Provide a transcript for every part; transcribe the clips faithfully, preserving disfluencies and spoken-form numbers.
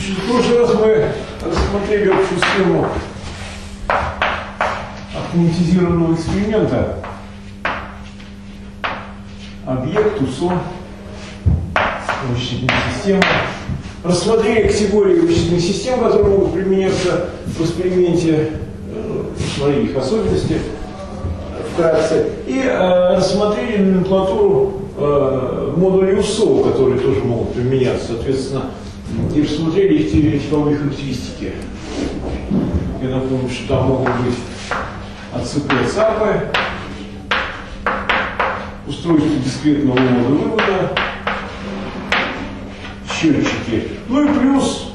В прошлый раз мы рассмотрели общую схему автоматизированного эксперимента. Объект, УСО, вычислительная система. Рассмотрели категории вычислительных систем, которые могут применяться в эксперименте, смотрели их особенности вкратце. И э, рассмотрели номенклатуру э, модулей УСО, которые тоже могут применяться, соответственно, и рассмотрели их типовые характеристики. Я напомню, что там могут быть АЦП, ЦАПы, устройство дискретного ввода-вывода, счетчики. Ну и плюс,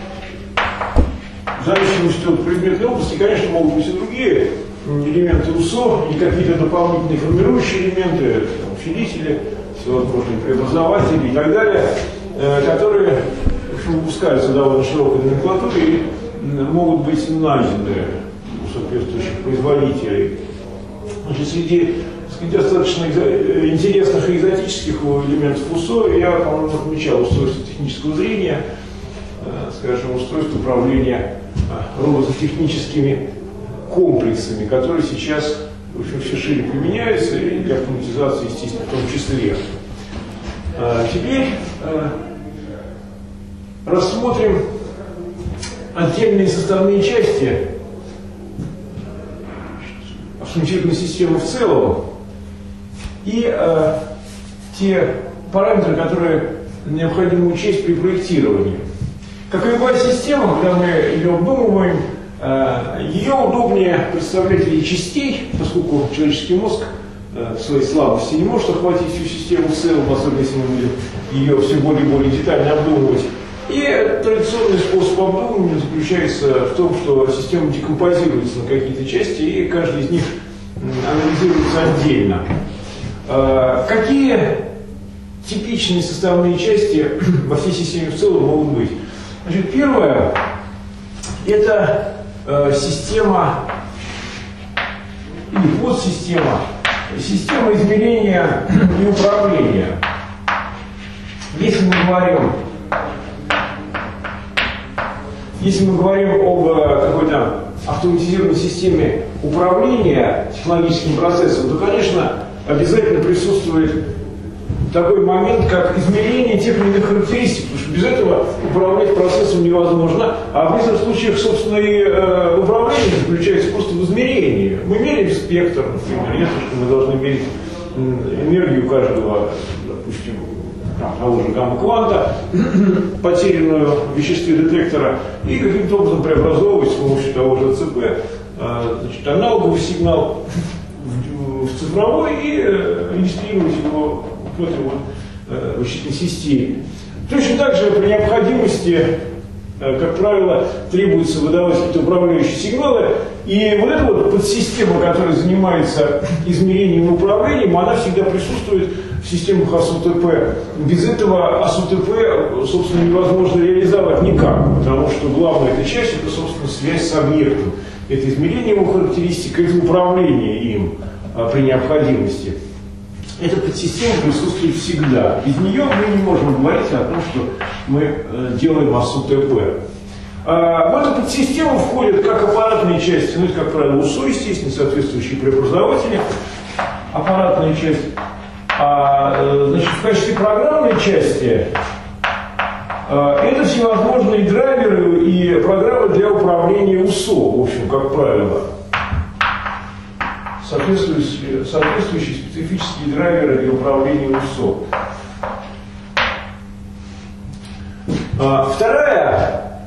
в зависимости от предметной области, конечно, могут быть и другие элементы УСО, или какие-то дополнительные формирующие элементы, там, усилители, всевозможные преобразователи и так далее, э, которые, в общем, выпускаются довольно широкой номенклатуре и могут быть найдены у соответствующих производителей. Значит, среди достаточно интересных и экзотических элементов УСО я, по-моему, отмечал устройство технического зрения, скажем, устройство управления робототехническими комплексами, которые сейчас, в общем, все шире применяются и для автоматизации, естественно, в том числе. Теперь рассмотрим отдельные составные части автоматизированной системы в целом и э, те параметры, которые необходимо учесть при проектировании. Как и любая система, когда мы ее обдумываем, э, ее удобнее представлять в виде частей, поскольку человеческий мозг э, в своей слабости не может охватить всю систему в целом, особенно если мы будем ее все более и более детально обдумывать. И традиционный способ обдумывания заключается в том, что система декомпозируется на какие-то части, и каждый из них анализируется отдельно. Какие типичные составные части во всей системе в целом могут быть? Значит, первое – это система или подсистема, система измерения и управления. Если мы говорим Если мы говорим об какой-то автоматизированной системе управления технологическим процессом, то, конечно, обязательно присутствует такой момент, как измерение тех или иных характеристик, потому что без этого управлять процессом невозможно, а в некоторых случаях, собственно, и э, управление заключается просто в измерении. Мы меряем спектр, например, ясно, что мы должны мерить энергию каждого, допустим, того же гамма-кванта, потерянную в веществе детектора, и каким-то образом преобразовывать с помощью того же АЦП значит, аналоговый сигнал в, в цифровой и регистрировать его в этой вот вычислительной системе. Точно так же при необходимости, как правило, требуется выдавать какие-то управляющие сигналы, и вот эта вот подсистема, которая занимается измерением и управлением, она всегда присутствует в системах АСУТП. Без этого АСУТП, собственно, невозможно реализовать никак, потому что главная эта часть – это, собственно, связь с объектом. Это измерение его характеристик, это управление им а, при необходимости. Эта подсистема присутствует всегда. Без нее мы не можем говорить о том, что мы э, делаем АСУТП. А, в эту подсистему входят как аппаратные части, ну это, как правило, УСО, естественно, соответствующие преобразователи, аппаратная часть. А, значит, в качестве программной части а, это всевозможные драйверы и программы для управления УСО, в общем, как правило. Соответствующие, соответствующие специфические драйверы для управления УСО. А, вторая,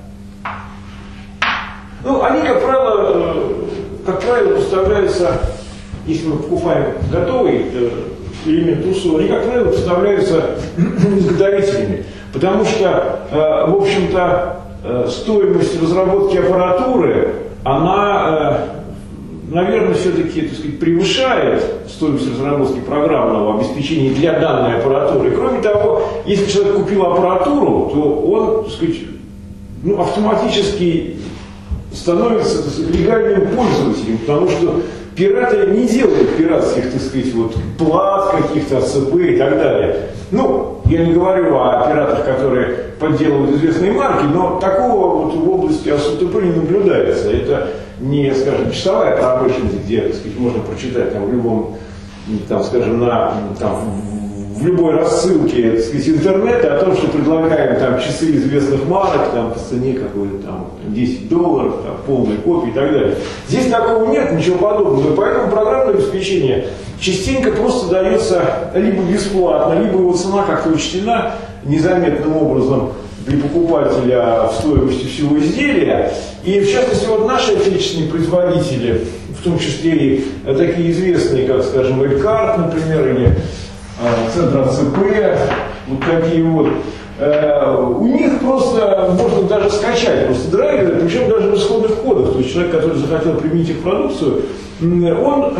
ну, они, как правило, как правило, поставляются, если мы покупаем готовый элемент УСО, они, как правило, поставляются изготовителями, потому что, в общем-то, стоимость разработки аппаратуры, она, наверное, все-таки, так сказать, превышает стоимость разработки программного обеспечения для данной аппаратуры. И, кроме того, если человек купил аппаратуру, то он, так сказать, ну, автоматически становится, так сказать, легальным пользователем, потому что пираты не делают пиратских, так сказать, вот, плат каких-то АЦП и так далее. Ну, Я не говорю о пиратах, которые подделывают известные марки, но такого вот в области АСУТП не наблюдается. Это не, скажем, часовая промышленность, где, так сказать, можно прочитать там, в любом, там, скажем, на, там, в любой рассылке, так сказать, интернета о том, что предлагаем там часы известных марок, там по цене какой-то там десять долларов, там, полной копии и так далее. Здесь такого нет, ничего подобного. И поэтому программное обеспечение частенько просто дается либо бесплатно, либо его цена как-то учтена незаметным образом для покупателя в стоимости всего изделия. И в частности, вот наши отечественные производители, в том числе и такие известные, как, скажем, Элькарт, например, или Центр АЦП, вот такие вот, у них просто можно даже скачать просто драйверы, причем даже в исходных кодах. То есть человек, который захотел применить их продукцию, он,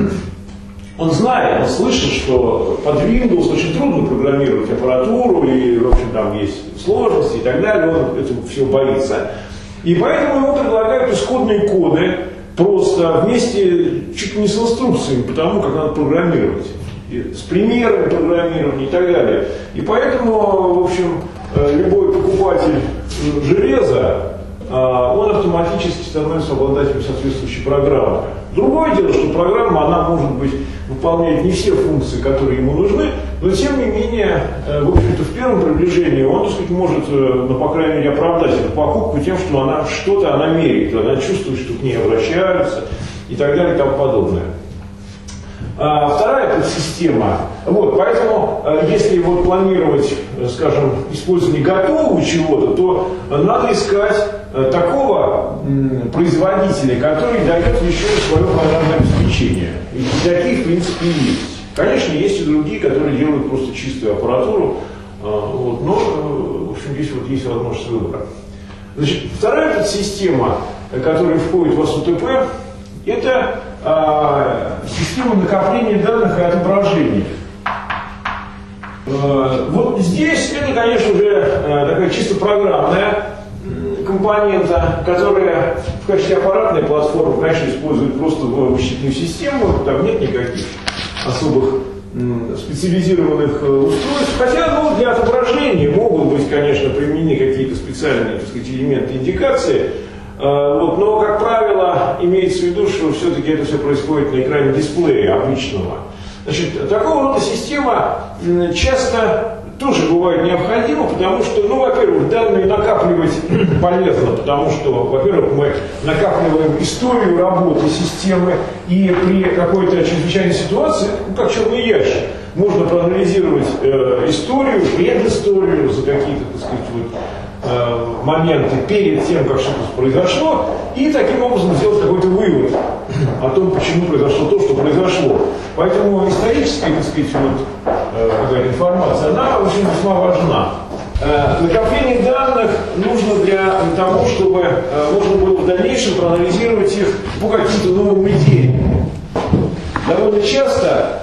он знает, он слышит, что под Windows очень трудно программировать аппаратуру, и, в общем, там есть сложности и так далее, он этого всего боится. И поэтому ему предлагают исходные коды просто вместе чуть ли не с инструкциями по тому, как надо программировать. С примерами программирования и так далее. И поэтому, в общем, любой покупатель железа, он автоматически становится обладателем соответствующей программы. Другое дело, что программа, она может быть выполнять не все функции, которые ему нужны, но тем не менее, в общем-то, в первом приближении он, так сказать, может, ну, по крайней мере, оправдать эту покупку тем, что она что-то она меряет, она чувствует, что к ней обращаются и так далее и тому подобное. А, вторая подсистема. Вот, поэтому, если вот планировать, скажем, использование готового чего-то, то надо искать такого производителя, который дает еще и свое программное обеспечение. И такие, в принципе, есть. Конечно, есть и другие, которые делают просто чистую аппаратуру. Вот, но, в общем, здесь вот есть возможность выбора. Значит, вторая подсистема, которая входит в АСУТП, это э, система накопления данных и отображения. Э, вот здесь это, конечно, уже э, такая чисто программная э, компонента, которая в качестве аппаратной платформы, конечно, использует просто вычислительную систему, там нет никаких особых э, специализированных э, устройств, хотя ну, для отображения могут быть, конечно, применены какие-то специальные, так сказать, элементы индикации. Вот, но, как правило, имеется в виду, что все-таки это все происходит на экране дисплея обычного. Значит, такого рода система часто тоже бывает необходима, потому что, ну, во-первых, данные накапливать полезно, потому что, во-первых, мы накапливаем историю работы системы, и при какой-то чрезвычайной ситуации, ну, как черный ящик, можно проанализировать э, историю, предысторию за какие-то, так сказать, вот, моменты перед тем, как что-то произошло, и таким образом сделать какой-то вывод о том, почему произошло то, что произошло. Поэтому историческая, так сказать, вот, какая-то информация, она очень весьма важна. Накопление данных нужно для того, чтобы можно было в дальнейшем проанализировать их по каким-то новым идеям. Довольно часто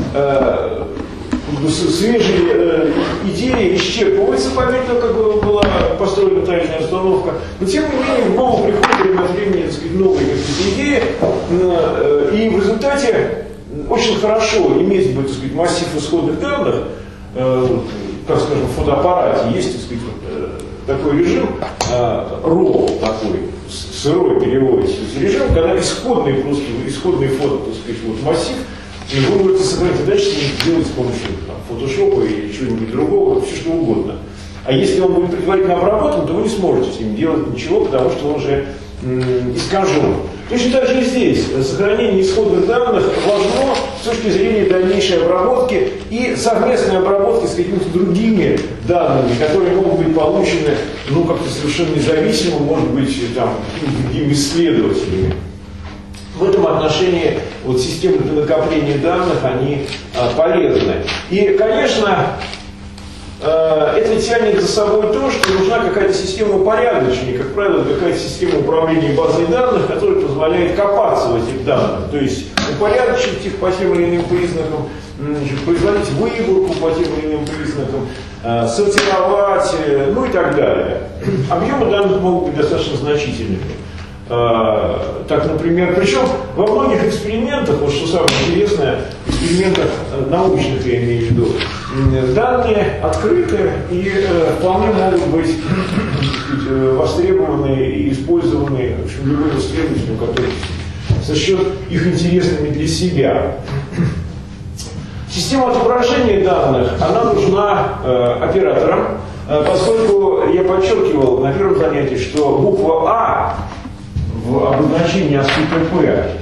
свежие э, идеи исчерпываются по мере того, как была построена тайная установка, но тем не менее в голову приходят время от времени, так сказать, новые какие-то идеи, э, и в результате очень хорошо иметь, так сказать, массив исходных данных, э, как скажем, в фотоаппарате есть, так сказать, э, такой режим э, РО, такой, сырой переводится, режим, когда исходный, просто исходный фото, так сказать, вот, массив, и вы будете сохранить задачи делать с помощью там, фотошопа или чего-нибудь другого, все что угодно. А если он будет предварительно обработан, то вы не сможете с ним делать ничего, потому что он уже м- искажен. Точно так же и здесь. Сохранение исходных данных важно с точки зрения дальнейшей обработки и совместной обработки с какими-то другими данными, которые могут быть получены, ну, как-то совершенно независимо, может быть, там, другими исследователями. В этом отношении вот, системы для накопления данных, они а, полезны. И, конечно, а, это тянет за собой то, что нужна какая-то система упорядочения, как правило, какая-то система управления базой данных, которая позволяет копаться в этих данных. То есть упорядочить их по тем или иным признакам, производить выборку по тем или иным признакам, а, сортировать, ну и так далее. Объемы данных могут быть достаточно значительными. Так, например, причем во многих экспериментах, вот что самое интересное, экспериментах научных, я имею в виду. Данные открыты и вполне могут быть востребованы и использованы, в общем, любым исследователем, который сочтет их интересными для себя. Система отображения данных, она нужна э, операторам, э, поскольку я подчеркивал на первом занятии, что буква А в обозначении эй эс пи пи э,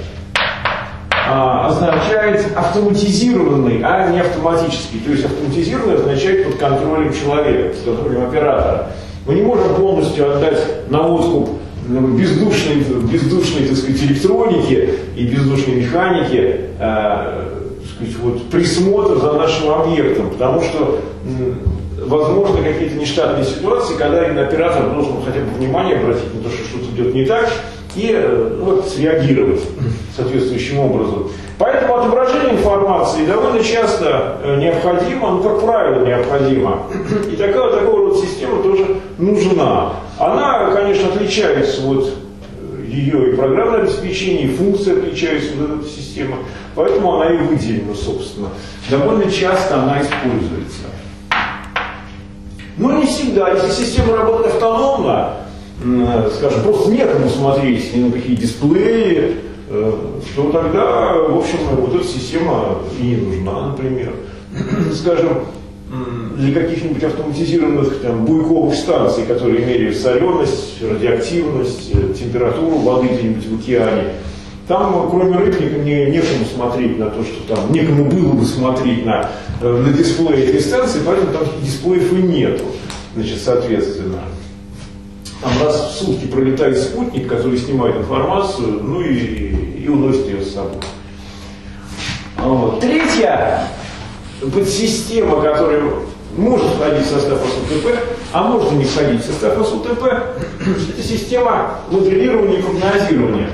означает автоматизированный, а не автоматический. То есть автоматизированный означает под контролем человека, под контролем оператора. Мы не можем полностью отдать на откуп бездушной, бездушной, так сказать, электроники и бездушной механики э, сказать, вот, присмотр за нашим объектом, потому что э, возможно какие-то нештатные ситуации, когда именно оператор должен хотя бы внимание обратить на то, что что-то идет не так, и э, вот, среагировать соответствующим образом. Поэтому отображение информации довольно часто э, необходимо, ну, как правило, необходимо. И такая, такого рода система тоже нужна. Она, конечно, отличается, вот, ее и программное обеспечение, и функции отличаются, вот эта система, поэтому она и выделена, собственно. Довольно часто она используется. Но не всегда. Если система работает автономно, скажем, просто некому смотреть ни на какие дисплеи, то тогда, в общем, вот эта система и не нужна, например. Скажем, для каких-нибудь автоматизированных там, буйковых станций, которые меряют соленость, радиоактивность, температуру воды где-нибудь в океане. Там, кроме рыб, не, некому смотреть на то, что там, некому было бы смотреть на, на дисплей этой станции, поэтому там дисплеев и нету, значит, соответственно. Там раз в сутки пролетает спутник, который снимает информацию, ну и, и, и уносит ее с собой. Вот. Третья подсистема, которая может входить в состав эй эс ю ти пи, а может и не входить в состав эй эс ю ти пи, это система моделирования и прогнозирования.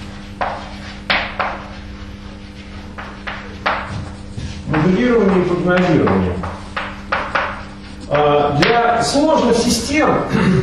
Моделирование и прогнозирование. Для сложных систем,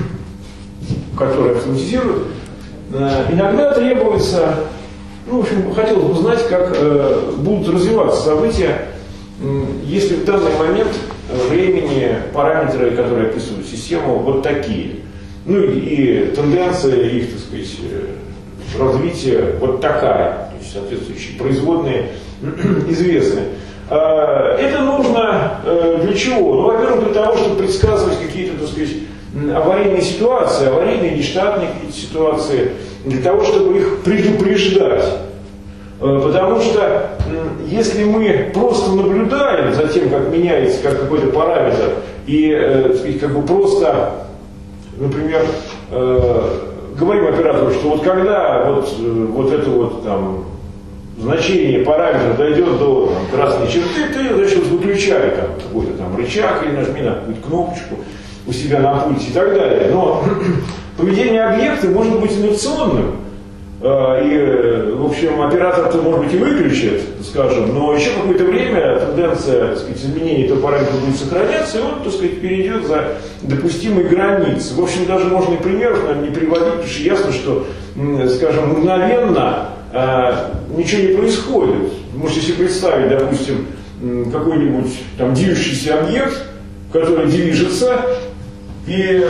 которые автоматизируют, иногда требуется, ну, в общем, хотелось бы знать, как будут развиваться события, если в данный момент времени параметры, которые описывают систему, вот такие. Ну и, и тенденция их, так сказать, развития вот такая, то есть соответствующие производные известны. Это нужно для чего? Ну, во-первых, для того, чтобы предсказывать какие-то, так сказать, аварийные ситуации, аварийные, нештатные какие-то ситуации, для того, чтобы их предупреждать. Потому что если мы просто наблюдаем за тем, как меняется как какой-то параметр, и так сказать, как бы просто, например, говорим оператору, что вот когда вот, вот это вот там значение параметра дойдет до там, красной черты, ты, значит, выключай там какой-то там рычаг или нажми на какую-то кнопочку у себя на пульте и так далее. Но поведение объекта может быть инерционным. И, в общем, оператор-то, может быть, и выключит, скажем, но еще какое-то время тенденция, так сказать, изменения этого параметра будет сохраняться, и он, так сказать, перейдет за допустимые границы. В общем, даже можно и примеров, наверное, не приводить, потому что ясно, что, скажем, мгновенно ничего не происходит. Вы можете себе представить, допустим, какой-нибудь там движущийся объект, который движется, и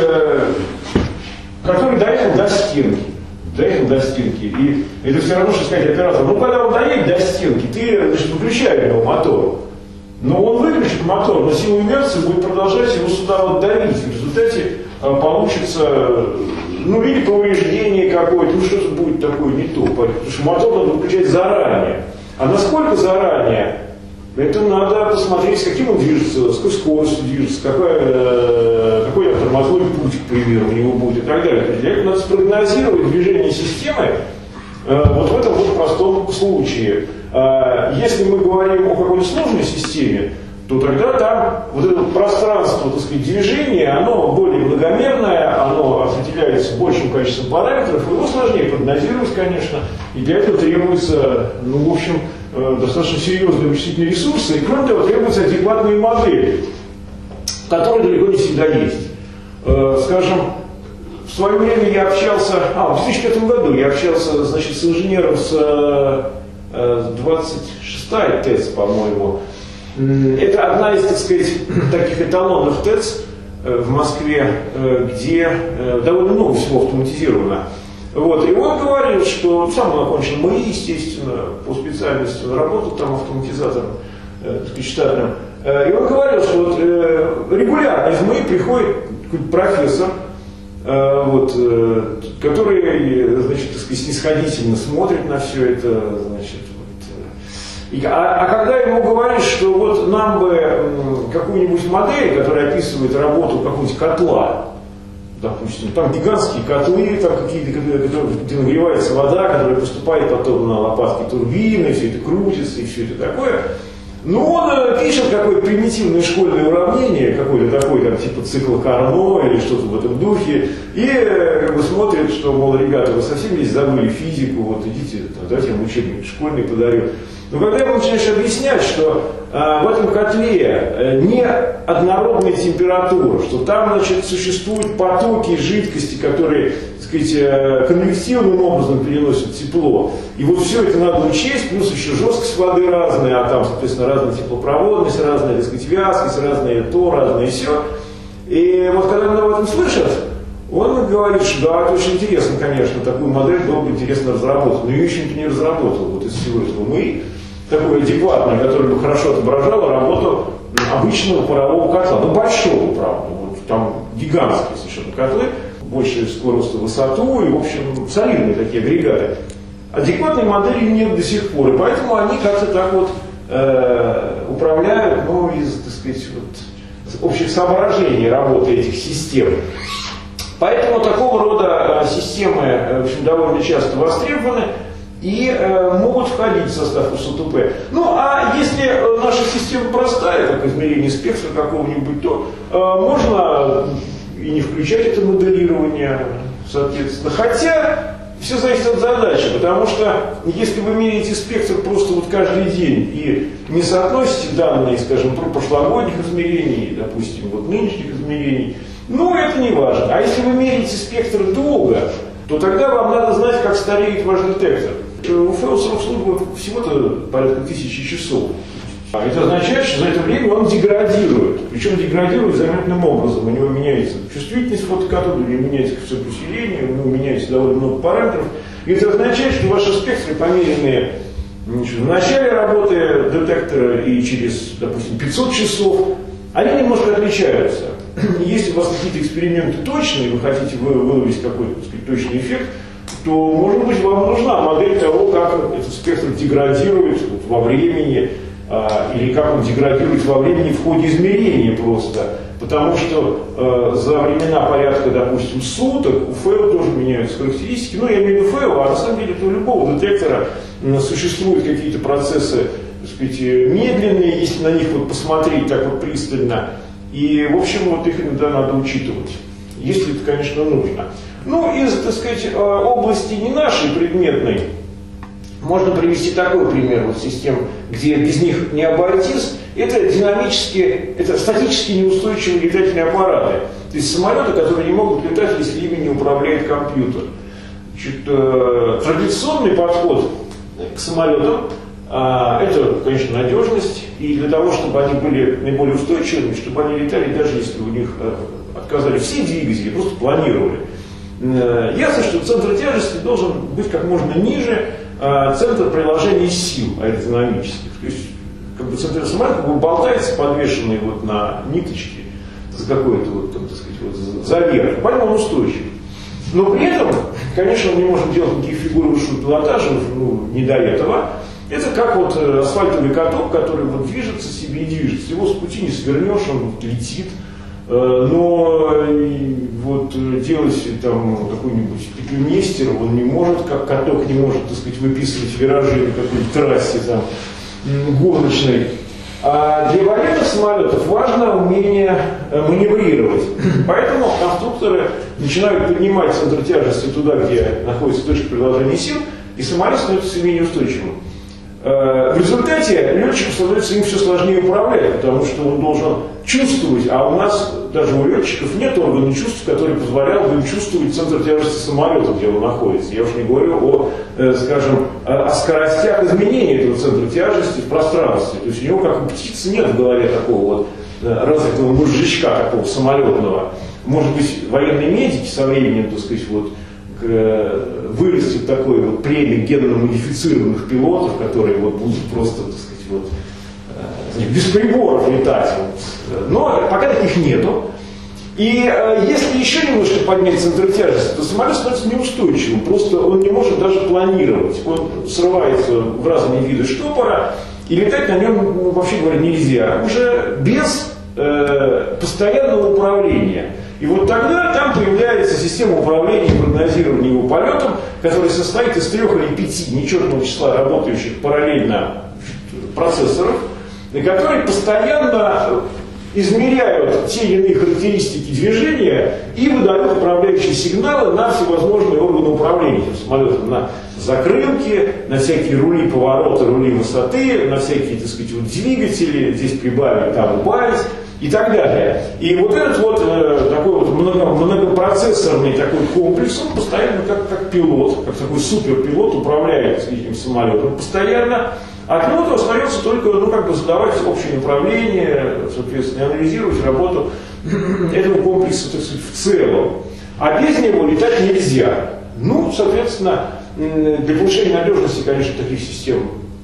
который доехал до стенки. Доехал до стенки. И это все равно, что сказать оператору, ну когда он доедет до стенки, ты, значит, выключай его мотор. Но он выключит мотор, но сила инерции будет продолжать его сюда вот давить. В результате получится, ну, или повреждение какое-то, ну что-то будет такое не то. Потому что мотор надо выключать заранее. А насколько заранее? Это надо посмотреть, с каким он движется, с какой скоростью движется, какой, э, какой тормозной путь, к примеру, у него будет и так далее. То есть для этого надо спрогнозировать движение системы э, вот в этом вот простом случае. Э, если мы говорим о какой-то сложной системе, то тогда там вот это пространство, так сказать, движения, оно более многомерное, оно определяется большим количеством параметров, его сложнее прогнозировать, конечно, и для этого требуется, ну, в общем, достаточно серьезные вычислительные ресурсы, и кроме того требуются адекватные модели, которые далеко не всегда есть. Скажем, в свое время я общался, а, в две тысячи пятом году я общался, значит, с инженером с двадцать шестая ТЭЦ, по-моему. Это одна из, так сказать, таких эталонных ТЭЦ в Москве, где довольно много всего автоматизировано. Вот. И он говорил, что сам он окончил МАИ, естественно, по специальности, он работал там автоматизатором, так сказать, штатным. И он говорил, что вот, регулярно из МАИ приходит какой-то профессор, вот, который, значит, так сказать, снисходительно смотрит на все это, значит, вот. И, а, а когда ему говоришь, что вот нам бы какую-нибудь модель, которая описывает работу какого-нибудь котла, допустим, там гигантские котлы, там какие-то, где нагревается вода, которая поступает потом на лопатки турбины, все это крутится и все это такое. Ну, он пишет какое-то примитивное школьное уравнение, какое-то такое, там, типа цикла Карно или что-то в этом духе, и как бы смотрит, что, мол, ребята, вы совсем здесь забыли физику, вот идите, там, давайте я вам учебник школьный подарю. Но когда ему начинаешь объяснять, что э, в этом котле э, не однородная температура, что там, значит, существуют потоки жидкости, которые, так сказать, э, конвективным образом переносят тепло, и вот все это надо учесть, плюс еще жесткость воды разная, а там, соответственно, разная теплопроводность, разная, так сказать, вязкость, разное то, разное все. И вот когда он об этом слышит, он говорит, что да, это очень интересно, конечно, такую модель было бы интересно разработать, но ее еще никто не разработал вот из всего этого МАИ, такое адекватное, которое бы хорошо отображало работу обычного парового котла, ну большого, правда, вот, там гигантские совершенно котлы, большей скорости, высоту и, в общем, солидные такие агрегаты. Адекватной модели нет до сих пор, и поэтому они как-то так вот э, управляют, ну, из, так сказать, вот, общих соображений работы этих систем. Поэтому такого рода э, системы, э, в общем, довольно часто востребованы и э, могут входить в состав УСТП. Ну, а если наша система простая, как измерение спектра какого-нибудь, то э, можно и не включать это моделирование, соответственно. Хотя все зависит от задачи, потому что если вы меряете спектр просто вот каждый день и не соотносите данные, скажем, про прошлогодних измерений, допустим, вот нынешних измерений, ну, это не важно. А если вы меряете спектр долго, то тогда вам надо знать, как стареет ваш детектор. У ФЭО срок службы всего-то порядка тысячи часов. А это означает, что за это время он деградирует. Причем деградирует заметным образом. У него меняется чувствительность фотокатода, у него меняется коэффициент усиления, у него меняется довольно много параметров. И это означает, что ваши спектры, померенные значит, в начале работы детектора и через, допустим, пятьсот часов, они немножко отличаются. Если у вас какие-то эксперименты точные, вы хотите выловить какой-то, так сказать, точный эффект, то, может быть, вам нужна модель того, как этот спектр деградирует вот, во времени, а, или как он деградирует во времени в ходе измерения просто. Потому что э, за времена порядка, допустим, суток у ФЭО тоже меняются характеристики. Ну, я имею в виду ФЭО, а на самом деле у любого детектора э, существуют какие-то процессы, так сказать, медленные, если на них вот посмотреть так вот пристально. И, в общем, вот их иногда надо учитывать, если это, конечно, нужно. Ну, из, так сказать, области не нашей предметной, можно привести такой пример вот систем, где без них не обойтись. Это динамические, это статически неустойчивые летательные аппараты. То есть самолеты, которые не могут летать, если ими не управляет компьютер. Значит, э, традиционный подход к самолетам э, это, конечно, надежность. И для того, чтобы они были наиболее устойчивыми, чтобы они летали, даже если у них э, отказали все двигатели, просто планировали. Э, ясно, что центр тяжести должен быть как можно ниже э, центра приложения сил аэродинамических. То есть, как бы центр самолета как бы болтается, подвешенный вот на ниточке с какой-то вот, там, так сказать, вот заверх. Поэтому он устойчив. Но при этом, конечно, мы не можем делать никаких фигур высшего пилотажа, ну, не до этого. Это как вот асфальтовый каток, который вот движется себе и движется. Его с пути не свернешь, он вот летит. Но вот делать там какой-нибудь петлюмейстер он не может, как каток не может, так сказать, выписывать виражи на какой-нибудь трассе там гоночной. А для военных самолетов важно умение маневрировать. Поэтому конструкторы начинают поднимать центр тяжести туда, где находится точка приложения сил, и самолет становится менее устойчивым. В результате летчику становится им все сложнее управлять, потому что он должен чувствовать, а у нас даже у летчиков нет органа чувств, который позволял бы им чувствовать центр тяжести самолета, где он находится. Я уж не говорю о, скажем, о скоростях изменения этого центра тяжести в пространстве. То есть у него, как у птицы, нет в голове такого вот развитого мозжечка, такого самолетного. Может быть, военные медики со временем, так сказать, вот, вырастет такой вот племя генно-модифицированных пилотов, которые вот будут просто, так сказать, вот, без приборов летать. Вот. Но пока таких нету. И э, если еще немножко поднять центр тяжести, то самолет становится неустойчивым. Просто он не может даже планировать. Он срывается в разные виды штопора, и летать на нем, ну, вообще говоря, нельзя. Уже без э, постоянного управления. И вот тогда там появляется система управления и прогнозирования его полетом, которая состоит из трех или пяти нечетного числа работающих параллельно процессоров, которые постоянно измеряют те или иные характеристики движения и выдают управляющие сигналы на всевозможные органы управления этим самолетом, на закрылки, на всякие рули поворота, рули высоты, на всякие, так сказать, вот двигатели, здесь прибавить, там убавить и так далее. И вот этот вот э, такой вот много, многопроцессорный такой комплекс, он постоянно как, как пилот, как такой суперпилот управляет этим самолетом постоянно. От него остается только, ну, как бы задавать общее направление, соответственно, анализировать работу этого комплекса, так сказать, в целом. А без него летать нельзя. Ну, соответственно, для повышения надежности, конечно, таких систем,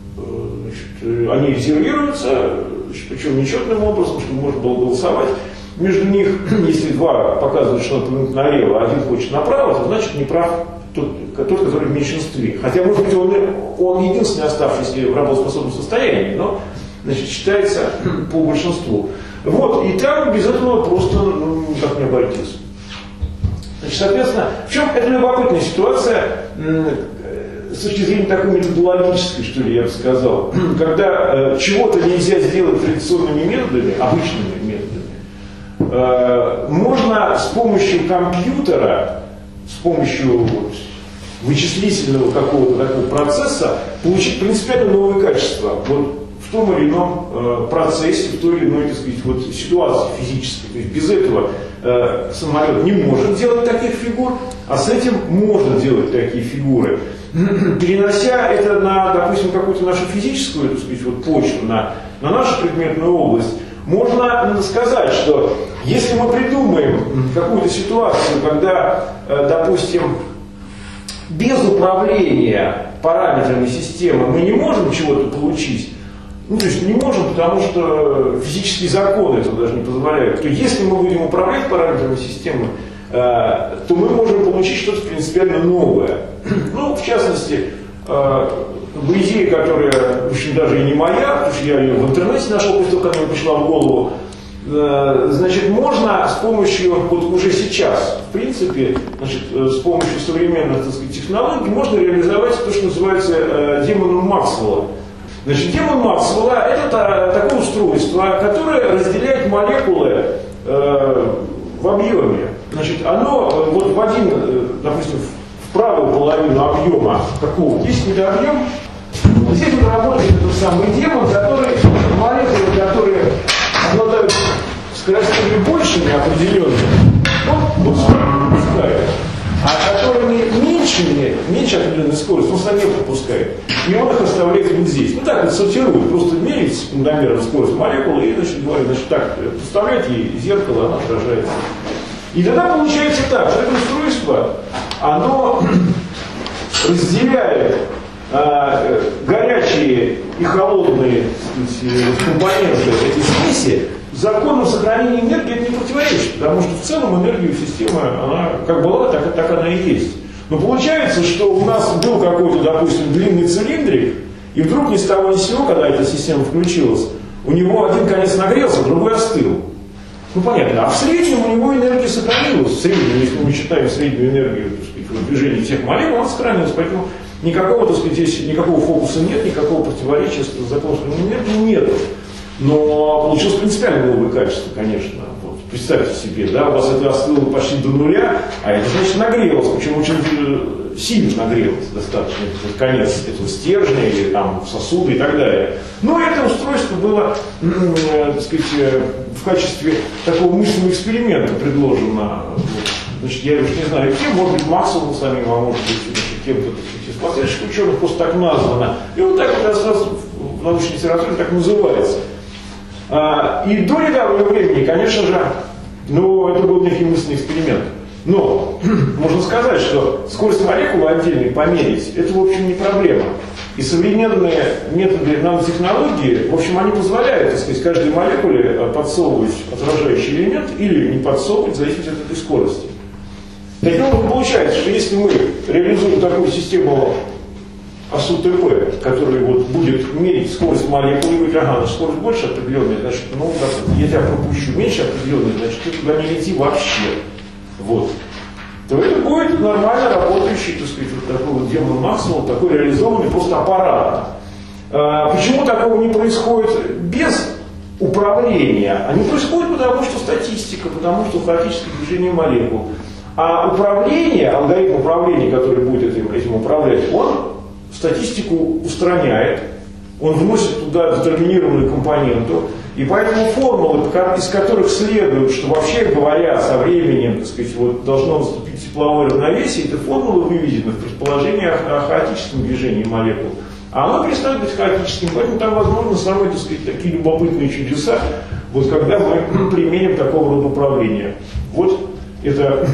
значит, они резервируются, причем нечетным образом, чтобы можно было голосовать. Между них, если два показывают, что надо повернуть налево, а один хочет направо, то значит не прав тот, тот, который в меньшинстве. Хотя, может быть, он, он единственный оставшийся в работоспособном состоянии, но, значит, считается по большинству. Вот, и там без этого просто, ну, никак не обойтись. Значит, соответственно, в чем эта любопытная ситуация с точки зрения такой методологической, что ли, я бы сказал, когда э, чего-то нельзя сделать традиционными методами, обычными методами, э, можно с помощью компьютера, с помощью вот, вычислительного какого-то такого процесса получить принципиально новые качества вот, в том или ином э, процессе, в той или иной, так сказать, вот, ситуации физической. То есть без этого э, самолет не может делать таких фигур, а с этим можно делать такие фигуры. Перенося это на, допустим, какую-то нашу физическую, так сказать, вот, почву, на, на нашу предметную область, можно сказать, что если мы придумаем какую-то ситуацию, когда, допустим, без управления параметрами системы мы не можем чего-то получить, ну, то есть не можем, потому что физические законы этого даже не позволяют, то если мы будем управлять параметрами системы, то мы можем получить что-то принципиально новое. Ну, в частности, идея, которая, в общем, даже и не моя, потому что я ее в интернете нашел, после того, как она мне пришла в голову. Значит, можно с помощью, вот уже сейчас, в принципе, значит, с помощью современных, так сказать, технологий можно реализовать то, что называется демоном Максвелла. Значит, демон Максвелла – это такое устройство, которое разделяет молекулы э, в объеме. Значит, оно вот в один, допустим, в правую половину объема какого-то есть недообъем. Здесь вот работает этот самый демон, который молекулы, которые обладают скоростями большими определенными, вот, вот пропускает. А которыми меньшими, меньше определенной скорости, он сам не пропускает. И он их оставляет вот здесь. Ну так вот сортирует, просто меряет секундомерно скорость молекулы и, значит, говорит, значит, так, поставляет ей зеркало, она отражается. И тогда получается так, что это устройство, оно разделяет а, горячие и холодные, сказать, компоненты этой смеси. Закону сохранения энергии это не противоречит, потому что в целом энергия системы, она как была, так, так она и есть. Но получается, что у нас был какой-то, допустим, длинный цилиндрик, и вдруг ни с того ни с сего, когда эта система включилась, у него один конец нагрелся, другой остыл. Ну понятно, а в среднем у него энергия сохранилась, в среднем, если мы считаем среднюю энергию, так сказать, движения всех молекул, она сохранилась, поэтому никакого, так сказать, здесь никакого фокуса нет, никакого противоречия с законом сохранения энергии нет. Но получилось принципиально новое качество, конечно. Вот. представьте себе, да, у вас это остыло почти до нуля, а это, значит, нагрелось, причем очень сильно нагрелось достаточно, это конец этого стержня или там сосуда и так далее. Но это устройство было, э, так сказать, в качестве такого мысленного эксперимента предложено. Вот. Значит, я уж не знаю кем, может быть, Максвеллом самим, а может быть, кем-то из последующих ученых просто так названо. И вот так вот сразу в научной литературе так называется. А, и до недавнего времени, конечно же, ну, это был некий мысленный эксперимент. Но можно сказать, что скорость молекулы отдельной померить, это, в общем, не проблема. И современные методы нанотехнологии, в общем, они позволяют, так сказать, каждой молекуле подсовывать отражающий элемент или не подсовывать, в зависимости от этой скорости. Таким образом, получается, что если мы реализуем такую систему АСУ-ТП, который вот будет мерить скорость молекулы, и говорит, ага, скорость больше определенная, значит, ну, я тебя пропущу меньше определенной, значит, ты туда не лети вообще. Вот. То это будет нормально работающий, так сказать, вот такой вот демон Максвелл, такой реализованный просто аппарат. А, почему такого не происходит без управления? А не происходит потому, что статистика, потому что хаотическое движение молекул. А управление, алгоритм управления, который будет этим, этим управлять, он статистику устраняет, он вносит туда детерминированную компоненту, и поэтому формулы, из которых следует, что вообще говоря, со временем, так сказать, вот, должно наступить тепловое равновесие, эта формула выведена в предположении о хаотическом движении молекул. А оно перестает быть хаотическим, поэтому там возможны самые, так сказать, такие любопытные чудеса, вот когда мы применим такого рода управление. Вот это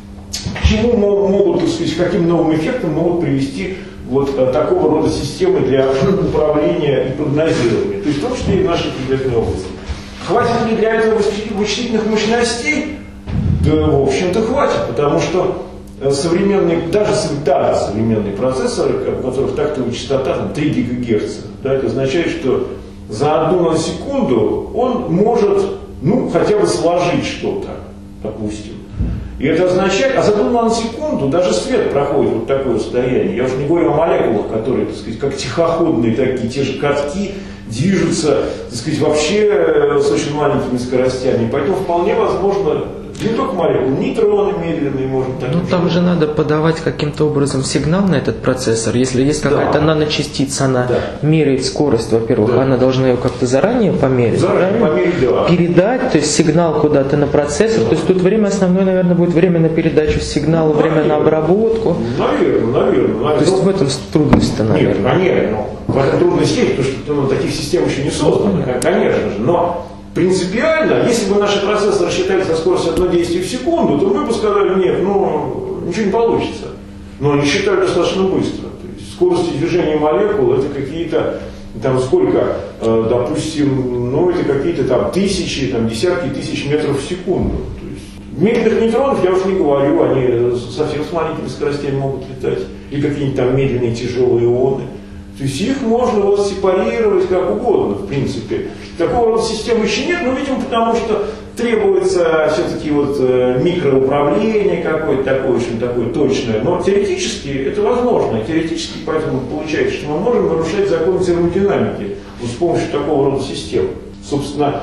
к чему могут, так сказать, каким новым эффектом могут привести вот такого рода системы для управления и прогнозирования, то есть в том числе и в нашей предметной области. Хватит ли для этого вычислительных мощностей? Да, в общем-то, хватит, потому что современные, даже, даже современные процессоры, у которых тактовая частота там, три гигагерца, да, это означает, что за одну наносекунду он может, ну, хотя бы сложить что-то, допустим. И это означает, а за одну наносекунду даже свет проходит вот такое состояние. Я уж не говорю о молекулах, которые, так сказать, как тихоходные такие, те же катки, движутся, так сказать, вообще с очень маленькими скоростями. Поэтому вполне возможно, не только молекулы, нейтроны медленные можно так. Ну там же надо подавать каким-то образом сигнал на этот процессор. Если есть какая-то да. наночастица, она да. меряет скорость, во-первых, да. она должна ее как-то заранее померить, заранее померить, да. передать, то есть сигнал куда-то на процессор. Да. То есть тут время основное, наверное, будет время на передачу сигнала, ну, время на обработку. Наверное, наверное. наверное. То есть в этом трудность-то, наверное. Нет, конечно. В этом трудность есть, потому что ну, таких систем еще не создано, конечно же. Но принципиально, если бы наши процессы рассчитали со скоростью одно действие в секунду, то мы бы сказали, нет, ну, ничего не получится. Но они считали достаточно быстро. То есть скорости движения молекул это какие-то, там сколько, э, допустим, ну, это какие-то там тысячи, там десятки тысяч метров в секунду. То есть медленных нейтронов я уж не говорю, они совсем с маленькими скоростями могут летать. Или какие-нибудь там медленные тяжелые ионы. То есть их можно вот сепарировать как угодно, в принципе. Такого рода системы еще нет, но, видимо, потому что требуется все-таки вот микроуправление какое-то такое, очень такое точное. Но теоретически это возможно. Теоретически поэтому получается, что мы можем нарушать законы термодинамики вот с помощью такого рода систем. Собственно,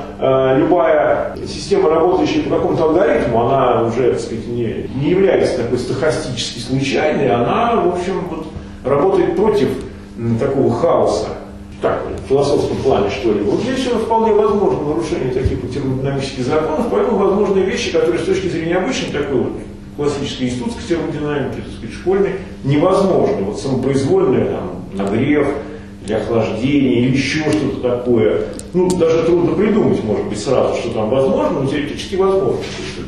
любая система, работающая по какому-то алгоритму, она уже, так сказать, не, не является такой стохастически случайной, она, в общем, вот, работает против такого хаоса, так, в философском плане, что ли. Вот здесь вполне возможно нарушение таких термодинамических законов, поэтому возможны вещи, которые с точки зрения обычной такой вот классической институтской термодинамики, так сказать, школьной, невозможны. Вот самопроизвольное там, нагрев, или охлаждение, или еще что-то такое. Ну, даже трудно придумать, может быть, сразу, что там возможно, но теоретически возможно.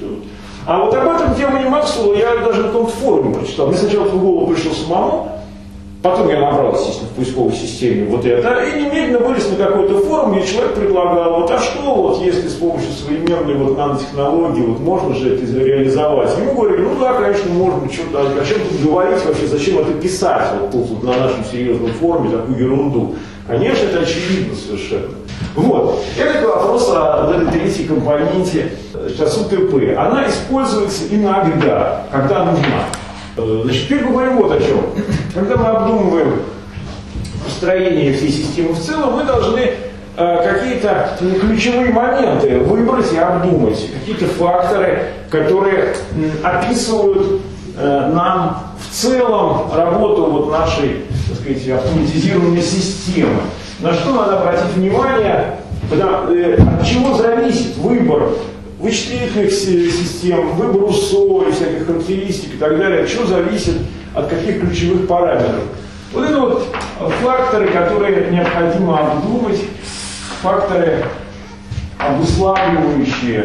А вот об этом демоне Максвелла я даже на каком-то форуме прочитал. Мне сначала в голову пришло самому, потом я набрал, естественно, в поисковой системе вот это, и немедленно вылез на какой-то форум, где человек предлагал, вот, а что, вот, если с помощью современной вот, нанотехнологии, вот, можно же это реализовать? Ему говорили, ну да, конечно, можно, что-то, о чем тут говорить вообще, зачем это писать, вот тут вот, на нашем серьезном форуме такую ерунду? Конечно, это очевидно совершенно. Вот, это вопрос о этой третьей компоненте АСУ-ТП. Она используется иногда, когда нужна. Значит, теперь поговорим вот о чем. Когда мы обдумываем построение всей системы в целом, мы должны какие-то ключевые моменты выбрать и обдумать, какие-то факторы, которые описывают нам в целом работу вот нашей, так сказать, автоматизированной системы. На что надо обратить внимание, от чего зависит выбор вычислительных систем, выбор условий, всяких характеристик и так далее, от чего зависит, от каких ключевых параметров. Вот это вот факторы, которые необходимо обдумать, факторы, обуславливающие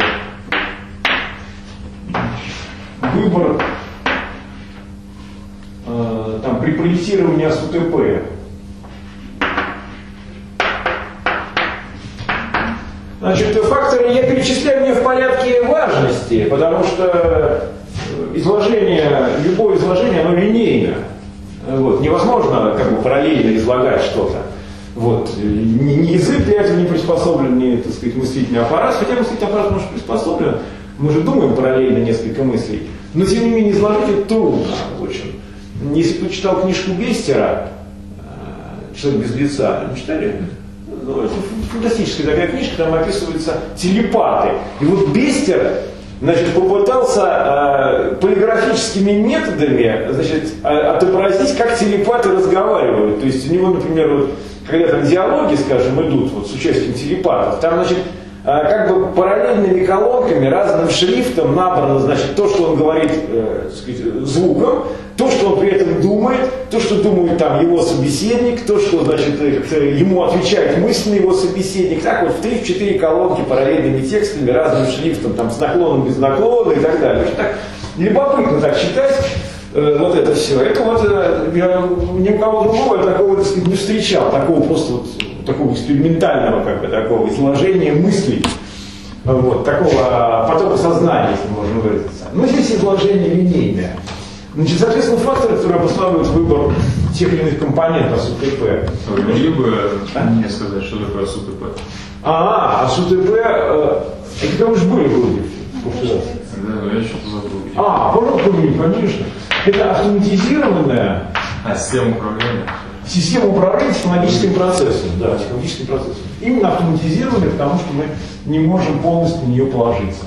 выбор э, там, при проектировании эс у тэ пэ. Значит, факторы я перечисляю не в порядке важности, потому что изложение, любое изложение, оно линейно. Вот, невозможно как бы параллельно излагать что-то. Вот. Ни, ни язык для этого не приспособлен, ни, так сказать, мыслительный аппарат. Хотя мыслительный аппарат может приспособлен, мы же думаем параллельно несколько мыслей. Но тем не менее изложить это трудно очень. Если кто читал книжку Бестера «Человек без лица», не читали? Ну, это фантастическая такая книжка, там описываются телепаты. И вот Бестер, значит, попытался э, полиграфическими методами, значит, отобразить, как телепаты разговаривают. То есть у него, например, вот, когда там диалоги, скажем, идут вот, с участием телепатов, там, значит, э, как бы параллельными колонками, разным шрифтом набрано, значит, то, что он говорит, э, так сказать, звуком, то, что он при этом думает, то, что думает там его собеседник, то, что, значит, ему отвечает мысленно его собеседник. Так вот в три-четыре колонки параллельными текстами, разным шрифтом, там, с наклоном, без наклона и так далее. Так, любопытно так читать э, вот это все. Это вот э, я ни у кого другого я такого, так сказать, не встречал, такого просто вот, такого экспериментального, как бы, такого изложения мыслей. Вот, такого потока сознания, если можно выразиться. Но здесь изложение линейное. Значит, соответственно, факторы, которые обуславливают выбор тех или иных компонентов эс у тэ пэ. Вы могли бы а? мне сказать, что такое эс у тэ пэ? А, эс у тэ пэ, э, это вы же были вроде. Да, но я что-то забыл. А, пожалуйста, конечно. Это автоматизированная а, система управления. Система управления технологическим процессом. Да, технологическим процессом. Именно автоматизированная, потому что мы не можем полностью на нее положиться.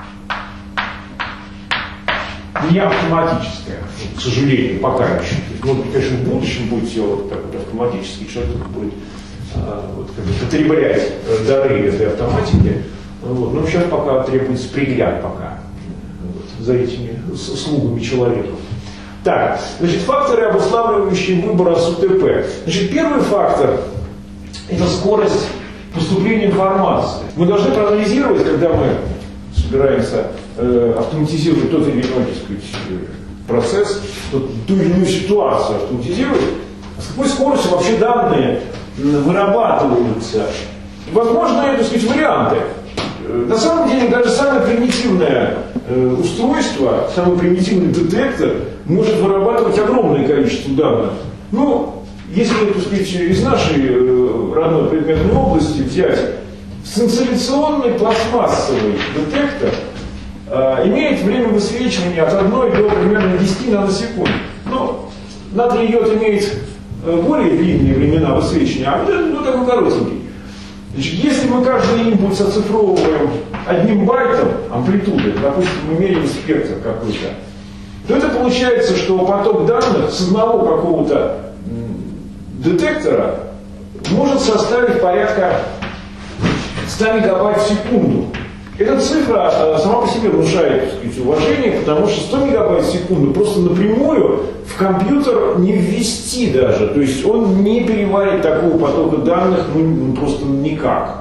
Не автоматическое, к сожалению, пока еще. Может быть, конечно, в будущем будет все вот так вот автоматически, человек будет а, вот, как бы, потреблять дары этой автоматики. Вот. Но сейчас пока требуется пригляд пока вот, за этими слугами человеков. Так, значит, факторы, обуславливающие выбор эс у тэ пэ. Значит, первый фактор – это скорость поступления информации. Мы должны проанализировать, когда мы собираемся э, автоматизировать тот или иной, так сказать, процесс, тот, ту или иную ситуацию автоматизировать, с какой скоростью вообще данные вырабатываются. Возможно, так сказать, варианты. На самом деле, даже самое примитивное э, устройство, самый примитивный детектор может вырабатывать огромное количество данных. Ну, если, так сказать, из нашей э, родной предметной области взять сенсориационный пластмассовый детектор, э, имеет время высвечивания от одной до примерно десяти наносекунд. Но натрий-йод имеет э, более длинные времена высвечивания, а вот этот ну, такой коротенький. Значит, если мы каждый импульс оцифровываем одним байтом амплитуды, допустим, мы меряем спектр какой-то, то это получается, что поток данных с одного какого-то детектора может составить порядка ста мегабайт в секунду. Эта цифра э, сама по себе внушает, так сказать, уважение, потому что сто мегабайт в секунду просто напрямую в компьютер не ввести даже. То есть он не переварит такого потока данных ну, просто никак.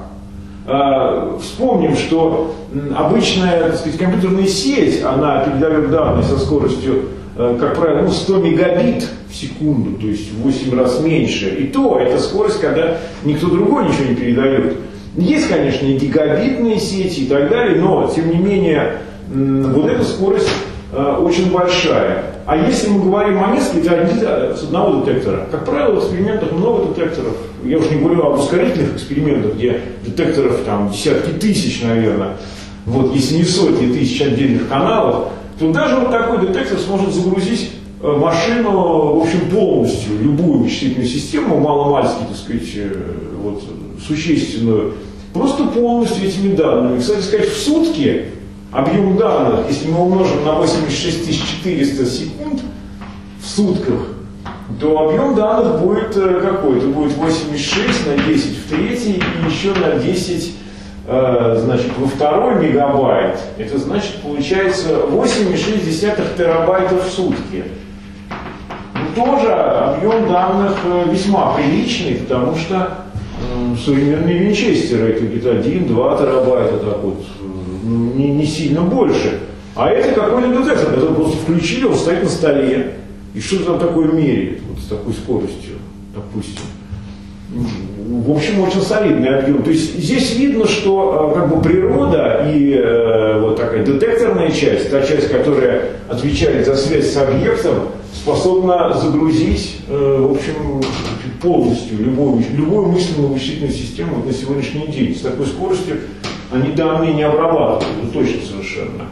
Э, вспомним, что обычная, так сказать, компьютерная сеть, она передает данные со скоростью, э, как правило, ну, сто мегабит в секунду, то есть в восемь раз меньше. И то это скорость, когда никто другой ничего не передает. Есть, конечно, и гигабитные сети и так далее, но, тем не менее, вот эта скорость э, очень большая. А если мы говорим о нескольких, с одного детектора, как правило, в экспериментах много детекторов. Я уж не говорю об ускорительных экспериментах, где детекторов там десятки тысяч, наверное, вот, если не сотни тысяч отдельных каналов, то даже вот такой детектор сможет загрузить машину, в общем, полностью, любую вычислительную систему, маломальски, так сказать, вот, существенную, просто полностью этими данными. Кстати сказать, в сутки объем данных, если мы умножим на восемьдесят шесть тысяч четыреста секунд в сутках, то объем данных будет какой? Это будет восемьдесят шесть на десять в третий и еще на десять, значит, во второй мегабайт. Это значит, получается восемь и шесть десятых терабайтов в сутки. Тоже объем данных весьма приличный, потому что э, современные винчестеры это где-то один-два терабайта, так вот, не, не сильно больше. А это какой-то детектор, который просто включили, он стоит на столе. И что там такое меряет, вот с такой скоростью, допустим. В общем, очень солидный объем. То есть здесь видно, что как бы природа и э, вот такая детекторная часть, та часть, которая отвечает за связь с объектом, способна загрузить, э, в общем, полностью любую, любую мысленную вычислительную систему вот на сегодняшний день. С такой скоростью они данные не обрабатывают, ну, точно совершенно.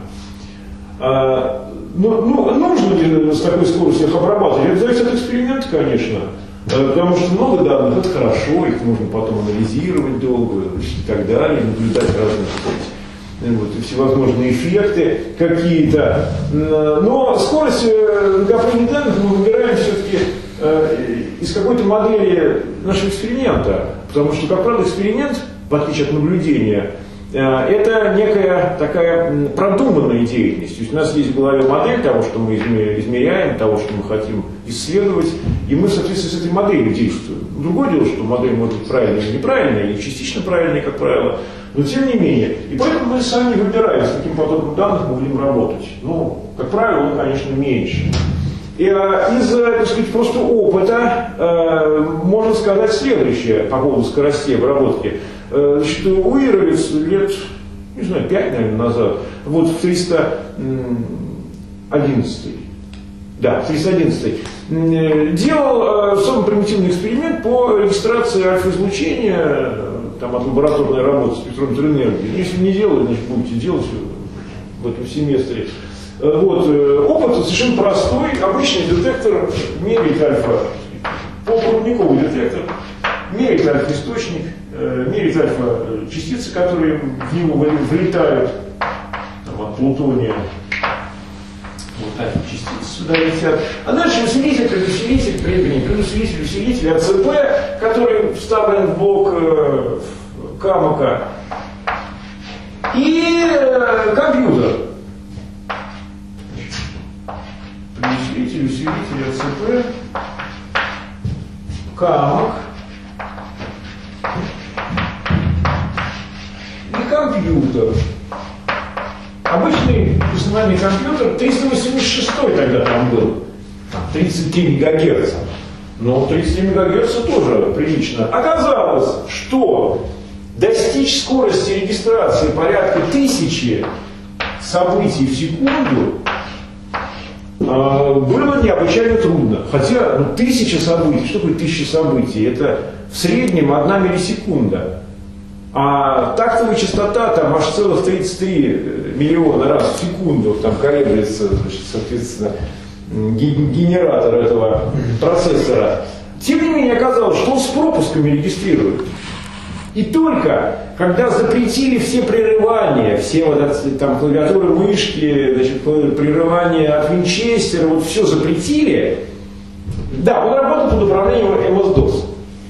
А, ну, ну, нужно ли с такой скоростью их обрабатывать? Это зависит от эксперимента, конечно. Потому что много данных, это хорошо, их нужно потом анализировать долго и так далее, наблюдать разные вот, всевозможные эффекты какие-то. Но скорость накопления данных мы выбираем все-таки из какой-то модели нашего эксперимента. Потому что, как правило, эксперимент, в отличие от наблюдения, это некая такая продуманная деятельность. То есть у нас есть в голове модель того, что мы измеряем, того, что мы хотим исследовать, и мы в соответствии с этой моделью действуем. Другое дело, что модель может быть правильной или неправильной, или частично правильной, как правило, но тем не менее. И поэтому мы сами выбираем, с каким потоком данных мы будем работать. Ну, как правило, он, конечно, меньше. И а, из, так сказать, просто опыта э, можно сказать следующее по поводу скоростей обработки. Э, значит, Уировец лет, не знаю, пять, наверное, назад, вот в триста одиннадцатый, да, в триста одиннадцатый, э, делал э, самый примитивный эксперимент по регистрации альфа-излучения, там, от лабораторной работы спектром энергии. Если не делали, значит, будете делать в этом семестре. Вот, опыт совершенно простой, обычный детектор меряет альфа, полупроводниковый детектор, меряет альфа-источник, меряет альфа-частицы, которые в него вылетают, там, от плутония, вот альфа-частицы сюда летят. А дальше усилитель, предусилитель, предусилитель, усилитель, АЦП, который вставлен в блок Камака, и компьютер. Усилитель, усилитель, АЦП, Камак и компьютер. Обычный персональный компьютер, триста восемьдесят шестой тогда там был, тридцать три мегагерца. Но тридцать три мегагерца тоже прилично. Оказалось, что достичь скорости регистрации порядка тысячи событий в секунду было необычайно трудно. Хотя ну, тысяча событий, что такое тысяча событий? Это в среднем одна миллисекунда. А тактовая частота там аж целых тридцать три миллиона раз в секунду там колеблется, значит, соответственно, генератор этого процессора. Тем не менее оказалось, что он с пропусками регистрирует. И только когда запретили все прерывания, все вот эти, там клавиатуры, мышки, значит, прерывания от винчестера, вот все запретили, да, он работал под управлением эм эс дос.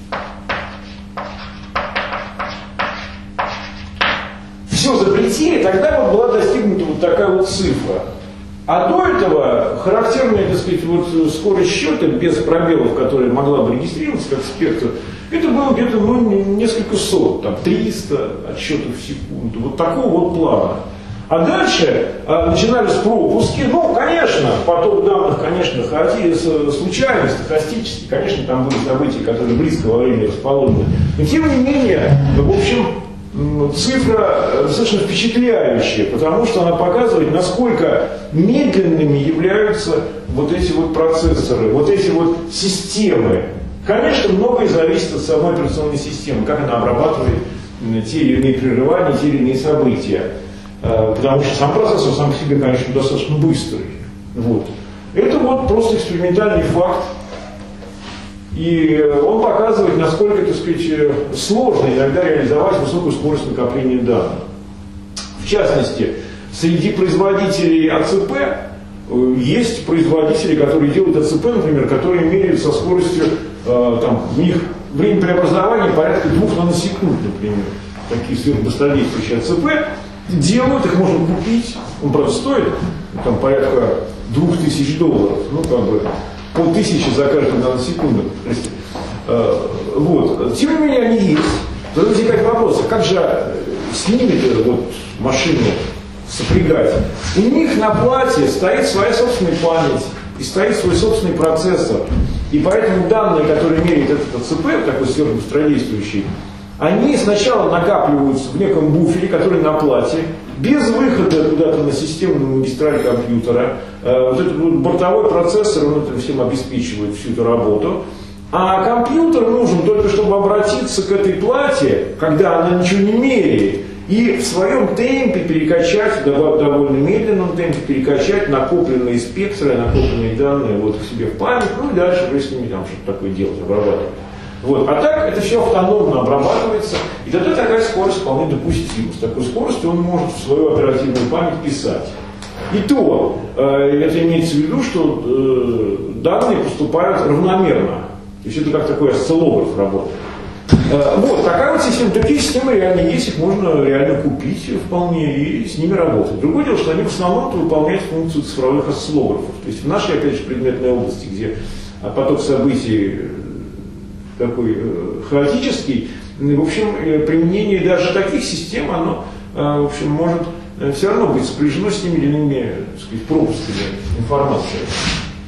Все запретили, тогда вот была достигнута вот такая вот цифра. А до этого характерная, так сказать, вот скорость счета без пробелов, которая могла бы регистрироваться как спектр, это было где-то ну, несколько сот, там триста отсчетов в секунду, вот такого вот плана. А дальше а, начинались пропуски, ну, конечно, поток данных, конечно, хаотически, случайно, стохастически, конечно, там были события, которые близко во времени расположены. Но тем не менее, в общем, цифра достаточно впечатляющая, потому что она показывает, насколько медленными являются вот эти вот процессоры, вот эти вот системы. Конечно, многое зависит от самой операционной системы, как она обрабатывает те или иные прерывания, те или иные события. Потому что сам процессор сам по себе, конечно, достаточно быстрый. Вот. Это вот просто экспериментальный факт. И он показывает, насколько, так сказать, сложно иногда реализовать высокую скорость накопления данных. В частности, среди производителей А Цэ Пэ есть производители, которые делают А Цэ Пэ, например, которые меряют со скоростью, там, у них время преобразования порядка двух наносекунд, например. Такие сверхбыстродействующие А Цэ Пэ делают, их можно купить, он, правда, стоит там, порядка двух тысяч долларов, ну, как бы, полтысячи за каждую наносекунду. Вот. Тем не менее, они есть. Тогда возникает вопрос, а как же с ними-то вот, машину сопрягать? У них на плате стоит своя собственная память и стоит свой собственный процессор. И поэтому данные, которые меряет этот А Цэ Пэ, такой сверхбыстродействующий, они сначала накапливаются в неком буфере, который на плате, без выхода куда-то на системную магистраль компьютера. Вот этот вот бортовой процессор, он это всем обеспечивает всю эту работу. А компьютер нужен только, чтобы обратиться к этой плате, когда она ничего не меряет, и в своем темпе перекачать, в довольно медленном темпе перекачать накопленные спектры, накопленные данные вот к себе в память, ну и дальше уже с ними там что-то такое делать, обрабатывать. Вот. А так это все автономно обрабатывается, и тогда такая скорость вполне допустима. С такой скоростью он может в свою оперативную память писать. И то, э, это имеется в виду, что э, данные поступают равномерно. То есть это как такой осциллограф работает. Э, вот, такая вот система, такие системы реально есть, их можно реально купить вполне и с ними работать. Другое дело, что они в основном выполняют функцию цифровых осциллографов. То есть в нашей, опять же, предметной области, где поток событий такой э, хаотический, в общем, э, применение даже таких систем, оно, э, в общем, может э, все равно быть сопряжено с теми или иными, так сказать, пропусками информации.